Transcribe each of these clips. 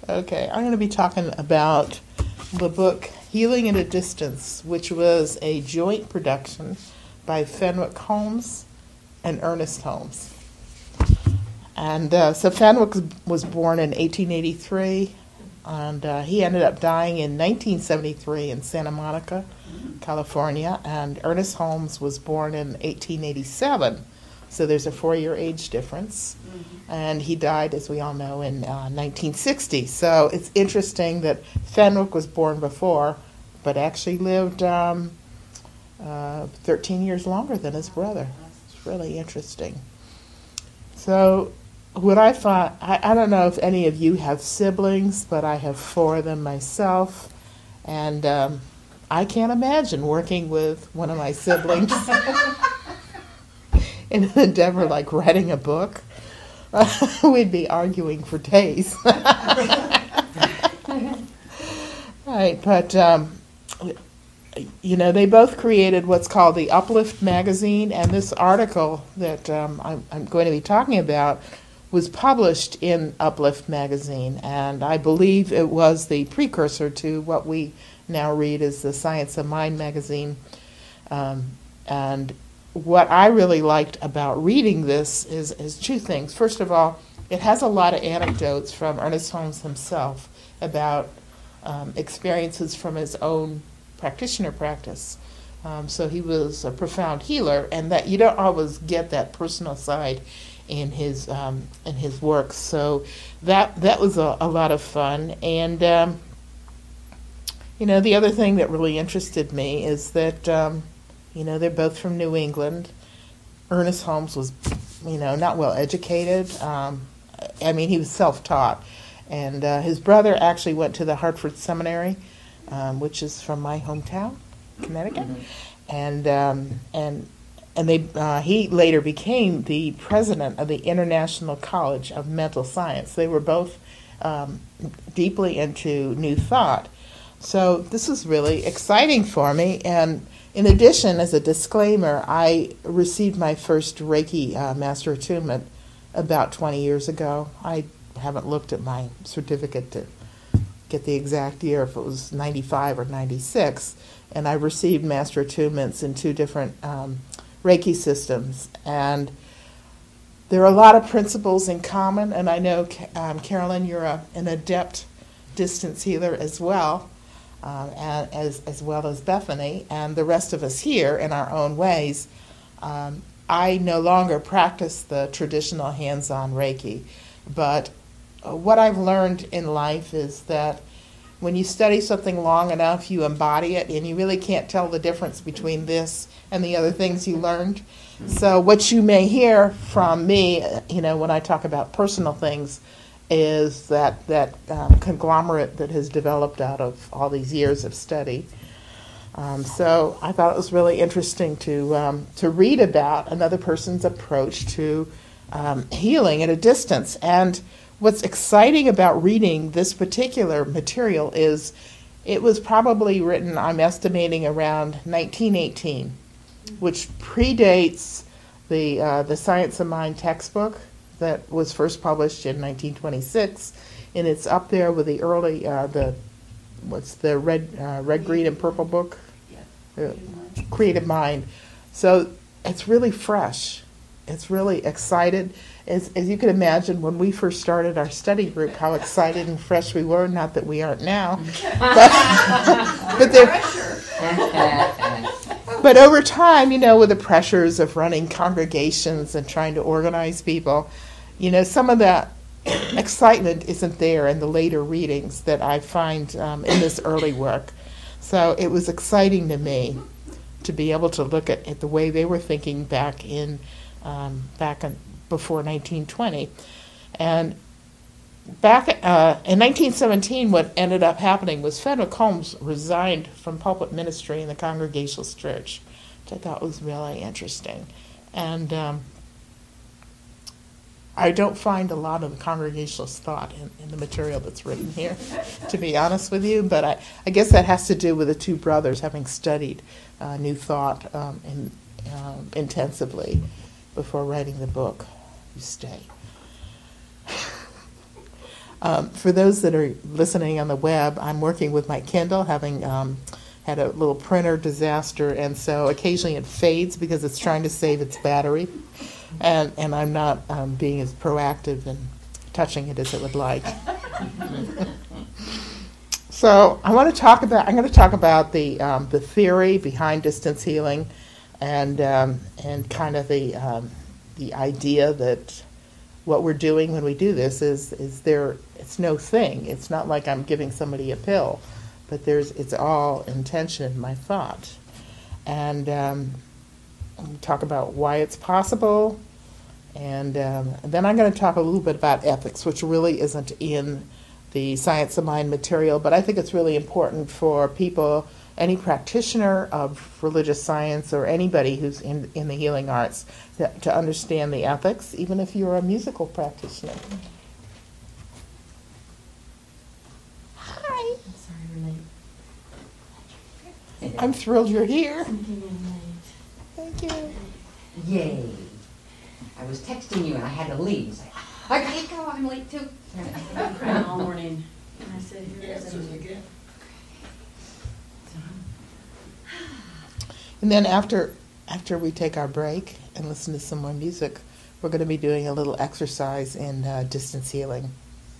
Okay, I'm going to be talking about the book Healing at a Distance, which was a joint production by Fenwick Holmes and Ernest Holmes. And so Fenwick was born in 1883, and he ended up dying in 1973 in Santa Monica, California. And Ernest Holmes was born in 1887, so there's a 4-year age difference. And he died, as we all know, in 1960. So it's interesting that Fenwick was born before, but actually lived 13 years longer than his brother. It's really interesting. So what I thought, I don't know if any of you have siblings, but I have 4 of them myself. And I can't imagine working with one of my siblings in an endeavor like writing a book. We'd be arguing for days. Right, but they both created what's called the Uplift magazine, and this article that I'm going to be talking about was published in Uplift magazine, and I believe it was the precursor to what we now read as the Science of Mind magazine. And what I really liked about reading this is 2 things. First of all, it has a lot of anecdotes from Ernest Holmes himself about experiences from his own practitioner practice. So he was a profound healer, and that you don't always get that personal side in his work. So that was a lot of fun. And the other thing that really interested me is that they're both from New England. Ernest Holmes was, not well educated. He was self-taught. And his brother actually went to the Hartford Seminary, which is from my hometown, Connecticut. Mm-hmm. And he later became the president of the International College of Mental Science. They were both deeply into New Thought. So this was really exciting for me. And in addition, as a disclaimer, I received my first Reiki Master Attunement about 20 years ago. I haven't looked at my certificate to get the exact year, if it was 95 or 96. And I received Master Attunements in 2 different Reiki systems. And there are a lot of principles in common. And I know, Carolyn, you're an adept distance healer as well. As well as Bethany and the rest of us here in our own ways. I no longer practice the traditional hands-on Reiki, but what I've learned in life is that when you study something long enough, you embody it, and you really can't tell the difference between this and the other things you learned. So what you may hear from me, when I talk about personal things, is that conglomerate that has developed out of all these years of study. So I thought it was really interesting to read about another person's approach to healing at a distance. And what's exciting about reading this particular material is it was probably written, I'm estimating, around 1918, which predates the Science of Mind textbook that was first published in 1926, and it's up there with the early the red, green, and purple book, Creative Mind. So it's really fresh. It's really excited. As you can imagine, when we first started our study group, how excited and fresh we were. Not that we aren't now, but over time, with the pressures of running congregations and trying to organize people, some of that excitement isn't there in the later readings that I find in this early work. So it was exciting to me to be able to look at the way they were thinking back in before 1920. And back in 1917, what ended up happening was Fenwick Holmes resigned from pulpit ministry in the Congregationalist Church, which I thought was really interesting. And I don't find a lot of the Congregationalist thought in the material that's written here, to be honest with you. But I guess that has to do with the 2 brothers having studied New Thought intensively before writing the book. You stay. For those that are listening on the web, I'm working with my Kindle, having had a little printer disaster, and so occasionally it fades because it's trying to save its battery, and I'm not being as proactive in touching it as it would like. So I'm going to talk about the theory behind distance healing, and kind of the idea that what we're doing when we do this is it's no thing. It's not like I'm giving somebody a pill, but it's all intention, my thought. And talk about why it's possible, and then I'm going to talk a little bit about ethics, which really isn't in the Science of Mind material, but I think it's really important for people, any practitioner of religious science or anybody who's in the healing arts, to understand the ethics, even if you're a musical practitioner. Hi. I'm sorry we're late. I'm thrilled you're here. Thank Thank you. Yay. I was texting you and I had to leave. It's like, I gotta go, I'm late too. I've been crying all morning. And I said, here it is. And then after we take our break and listen to some more music, we're going to be doing a little exercise in distance healing.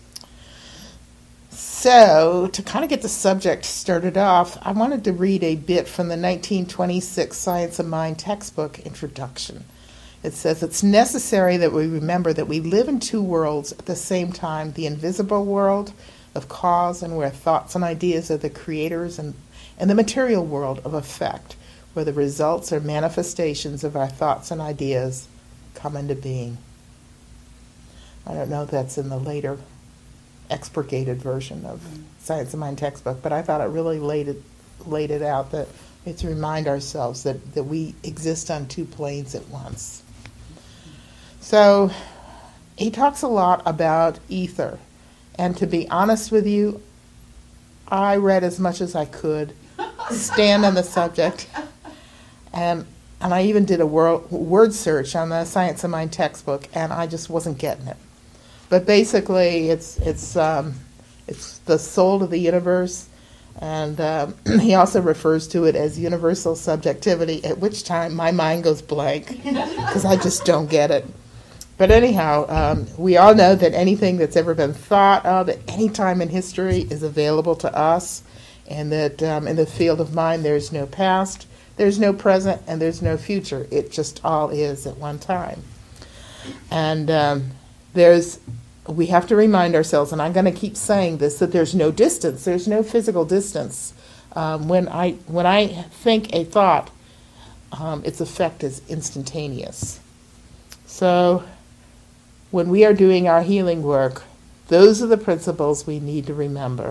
So, to kind of get the subject started off, I wanted to read a bit from the 1926 Science of Mind textbook introduction. It says, "It's necessary that we remember that we live in two worlds at the same time, the invisible world of cause and where thoughts and ideas are the creators, and the material world of effect, where the results or manifestations of our thoughts and ideas come into being." I don't know if that's in the later expurgated version of Science of Mind textbook, but I thought it really laid it out, that we have to remind ourselves that we exist on two planes at once. So he talks a lot about ether, and to be honest with you, I read as much as I could stand on the subject, and I even did a word search on the Science of Mind textbook, and I just wasn't getting it. But basically, it's the soul of the universe, and he also refers to it as universal subjectivity, at which time my mind goes blank because I just don't get it. But anyhow, we all know that anything that's ever been thought of at any time in history is available to us, and that in the field of mind there's no past, there's no present, and there's no future. It just all is at one time. And we have to remind ourselves, and I'm going to keep saying this, that there's no distance, there's no physical distance. When I think a thought, its effect is instantaneous. So when we are doing our healing work, those are the principles we need to remember.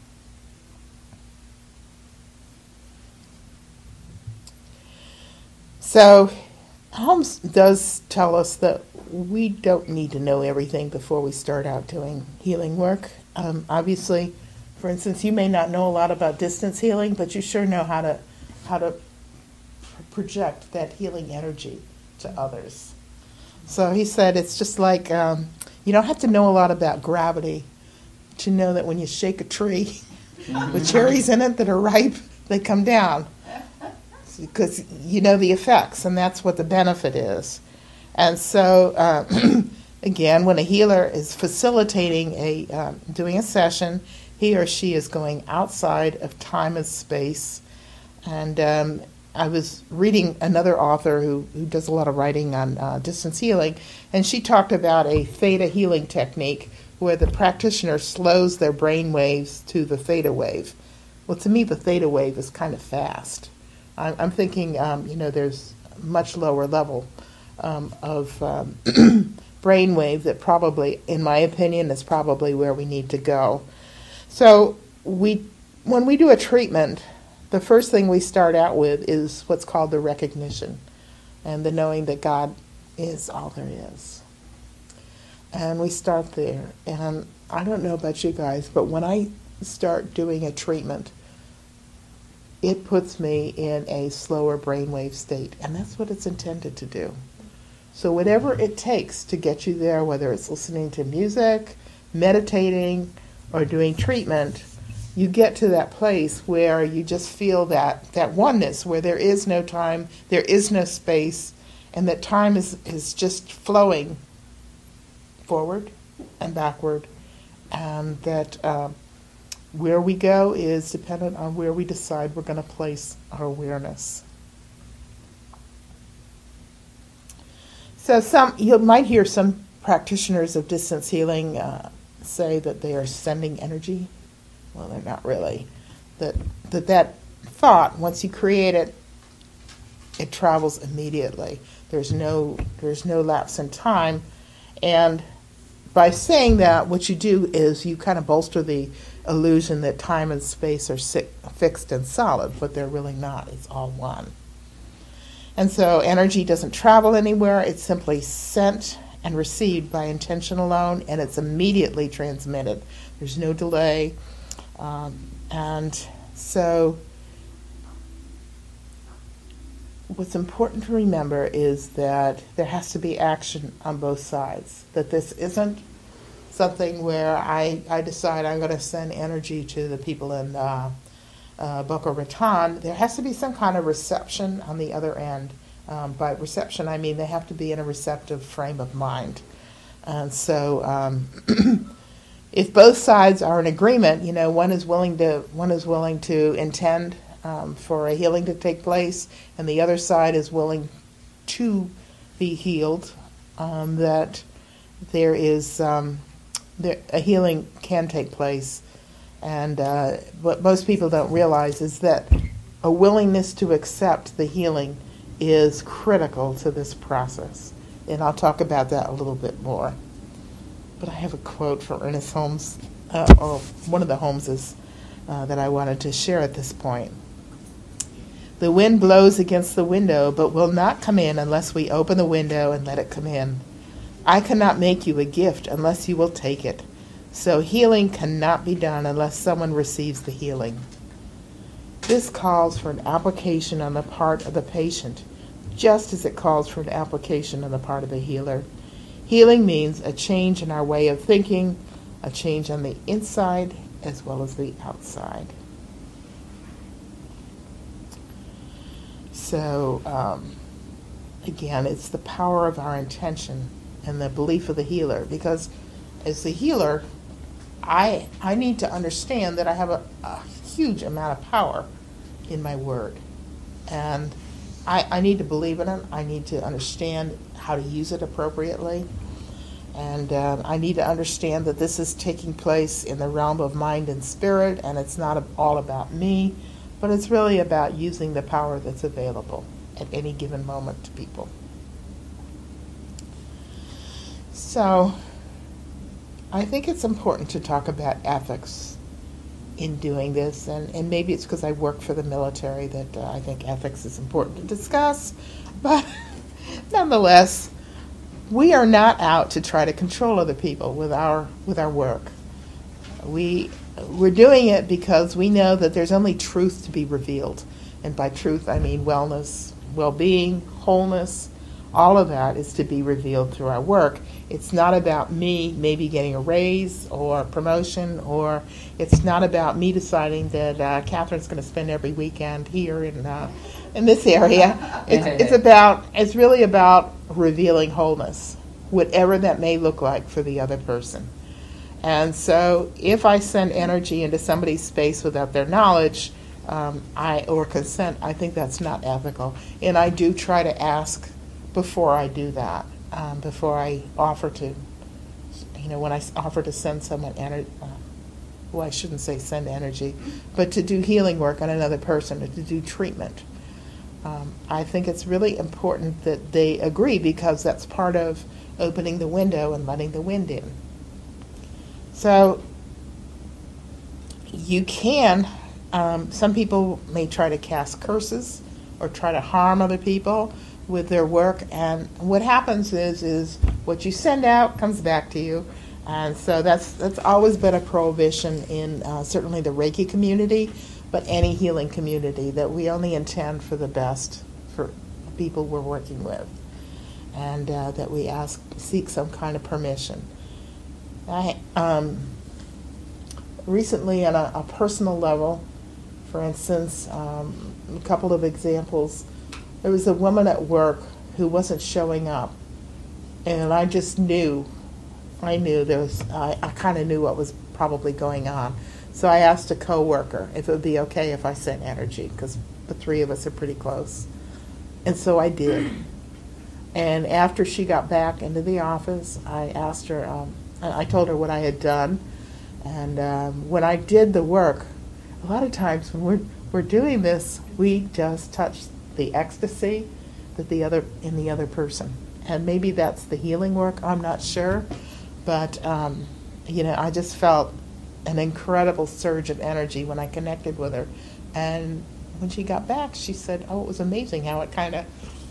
So Holmes does tell us that we don't need to know everything before we start out doing healing work. Obviously, for instance, you may not know a lot about distance healing, but you sure know how to project that healing energy to others. So he said it's just like you don't have to know a lot about gravity to know that when you shake a tree with cherries in it that are ripe, they come down, because you know the effects, and that's what the benefit is. And so, again, when a healer is facilitating doing a session, he or she is going outside of time and space. And I was reading another author who does a lot of writing on distance healing, and she talked about a theta healing technique where the practitioner slows their brain waves to the theta wave. Well, to me, the theta wave is kind of fast. I'm thinking, there's much lower level of brain wave that probably, in my opinion, is probably where we need to go. So when we do a treatment, the first thing we start out with is what's called the recognition, and the knowing that God is all there is. And we start there. And I don't know about you guys, but when I start doing a treatment, it puts me in a slower brainwave state, and that's what it's intended to do. So whatever it takes to get you there, whether it's listening to music, meditating or doing treatment, you get to that place where you just feel that oneness, where there is no time, there is no space, and that time is just flowing forward and backward, and that where we go is dependent on where we decide we're going to place our awareness. So you might hear some practitioners of distance healing say that they are sending energy. Well, they're not really. That thought, once you create it, it travels immediately. There's no lapse in time. And by saying that, what you do is you kind of bolster the illusion that time and space are fixed and solid, but they're really not. It's all one. And so energy doesn't travel anywhere. It's simply sent and received by intention alone, and it's immediately transmitted. There's no delay. And so what's important to remember is that there has to be action on both sides, that this isn't something where I decide I'm going to send energy to the people in Boca Raton. There has to be some kind of reception on the other end. By reception, I mean they have to be in a receptive frame of mind. And so if both sides are in agreement, one is willing to intend for a healing to take place, and the other side is willing to be healed, that there is a healing can take place. And what most people don't realize is that a willingness to accept the healing is critical to this process. And I'll talk about that a little bit more. But I have a quote from Ernest Holmes, or one of the Holmeses, that I wanted to share at this point. The wind blows against the window, but will not come in unless we open the window and let it come in. I cannot make you a gift unless you will take it. So healing cannot be done unless someone receives the healing. This calls for an application on the part of the patient, just as it calls for an application on the part of the healer. Healing means a change in our way of thinking, a change on the inside as well as the outside. So, again, it's the power of our intention and the belief of the healer, because as the healer, I need to understand that I have a huge amount of power in my word. And I need to believe in it. I need to understand how to use it appropriately. And I need to understand that this is taking place in the realm of mind and spirit, and it's not all about me, but it's really about using the power that's available at any given moment to people. So I think it's important to talk about ethics in doing this, and maybe it's because I work for the military that I think ethics is important to discuss, but nonetheless, we are not out to try to control other people with our work. We're doing it because we know that there's only truth to be revealed, and by truth I mean wellness, well-being, wholeness. All of that is to be revealed through our work. It's not about me maybe getting a raise or promotion, or it's not about me deciding that Catherine's going to spend every weekend here in this area. It's really about revealing wholeness, whatever that may look like for the other person. And so if I send energy into somebody's space without their knowledge or consent, I think that's not ethical. And I do try to ask before I do that, before I offer to, when I offer to send someone energy, well, I shouldn't say send energy, but to do healing work on another person, or to do treatment. I think it's really important that they agree, because that's part of opening the window and letting the wind in. So you can, some people may try to cast curses or try to harm other people with their work, and what happens is what you send out comes back to you. And so that's always been a prohibition in certainly the Reiki community, but any healing community, that we only intend for the best for people we're working with, and that we seek some kind of permission. I recently, on a personal level, for instance, a couple of examples. There was a woman at work who wasn't showing up, and I just knew. I knew there was. I kind of knew what was probably going on. So I asked a coworker if it would be okay if I sent energy, because the three of us are pretty close. And so I did. And after she got back into the office, I asked her, I told her what I had done. And when I did the work, a lot of times when we're doing this, we just touch the ecstasy that in the other person. And maybe that's the healing work, I'm not sure. But, I just felt an incredible surge of energy when I connected with her. And when she got back, she said, it was amazing how it kind of,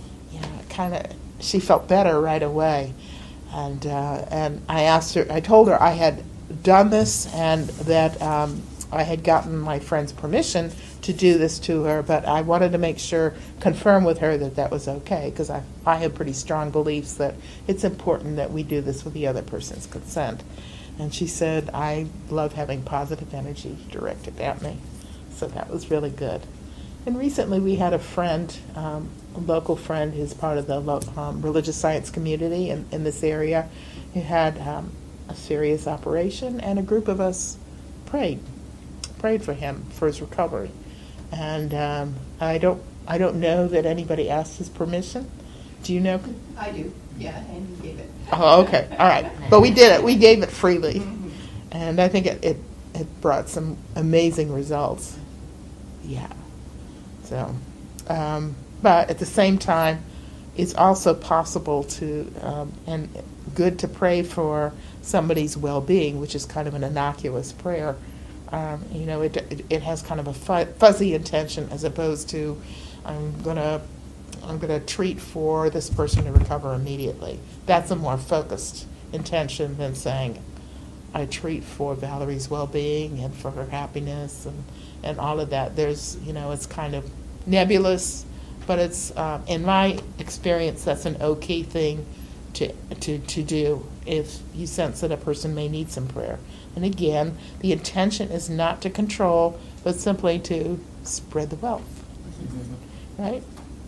she felt better right away. And I asked her, I told her I had done this and that I had gotten my friend's permission to do this to her, but I wanted to confirm with her that was okay, because I have pretty strong beliefs that it's important that we do this with the other person's consent. And she said, I love having positive energy directed at me. So that was really good. And recently we had a friend, a local friend who's part of the religious science community in this area, who had a serious operation, and a group of us prayed for him, for his recovery. And I don't know that anybody asked his permission. Do you know? I do, yeah, and he gave it. Oh, okay, all right. But we did it. We gave it freely. And I think it brought some amazing results. Yeah. So, but at the same time, it's also possible to, and good to pray for somebody's well-being, which is kind of an innocuous prayer. It has kind of a fuzzy intention, as opposed to, I'm gonna treat for this person to recover immediately. That's a more focused intention than saying, I treat for Valerie's well-being and for her happiness and all of that. There's, it's kind of nebulous, but it's, in my experience, that's an okay thing to do if you sense that a person may need some prayer. And again, the intention is not to control, but simply to spread the wealth, right?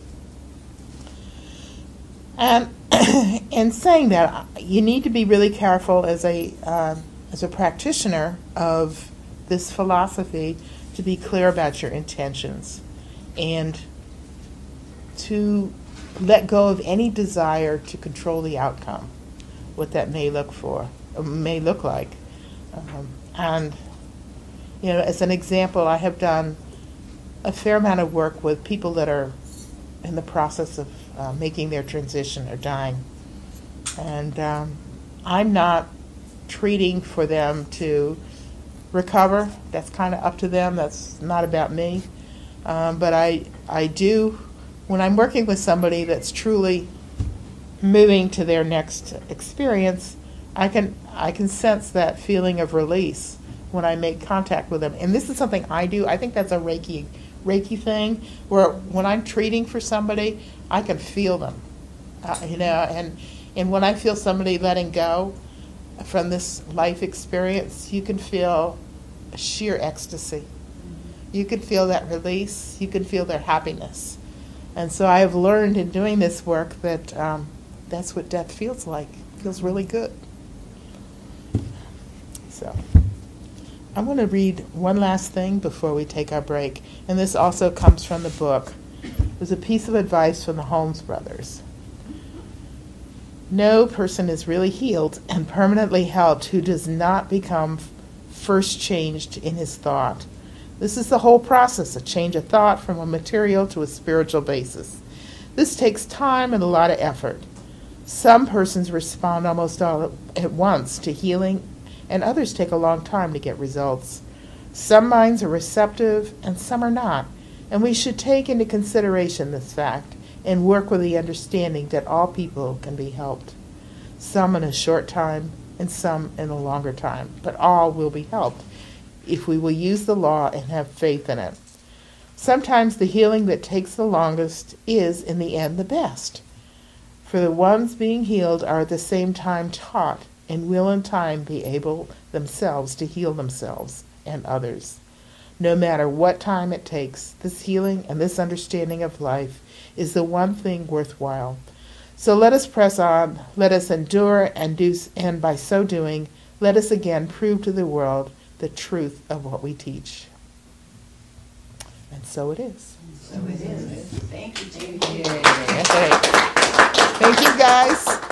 And in saying that, you need to be really careful as a practitioner of this philosophy to be clear about your intentions and to let go of any desire to control the outcome, what that may look like. And as an example, I have done a fair amount of work with people that are in the process of making their transition or dying. And I'm not treating for them to recover. That's kind of up to them. That's not about me. But I do, when I'm working with somebody that's truly moving to their next experience, I can sense that feeling of release when I make contact with them. And this is something I do. I think that's a Reiki thing, where when I'm treating for somebody, I can feel them, and when I feel somebody letting go from this life experience, you can feel sheer ecstasy. You can feel that release. You can feel their happiness. And so I have learned in doing this work that that's what death feels like. It feels really good. So I want to read one last thing before we take our break, and this also comes from the book. It was a piece of advice from the Holmes brothers. No person is really healed and permanently helped who does not become first changed in his thought. This is the whole process, a change of thought from a material to a spiritual basis. This takes time and a lot of effort. Some persons respond almost all at once to healing, and others take a long time to get results. Some minds are receptive and some are not, and we should take into consideration this fact and work with the understanding that all people can be helped. Some in a short time and some in a longer time, but all will be helped if we will use the law and have faith in it. Sometimes the healing that takes the longest is, in the end, the best. For the ones being healed are at the same time taught and will in time be able themselves to heal themselves and others. No matter what time it takes, this healing and this understanding of life is the one thing worthwhile. So let us press on, let us endure, and by so doing, let us again prove to the world the truth of what we teach. And so it is. So it is. Thank you, Judy. Yeah. Thank you, guys.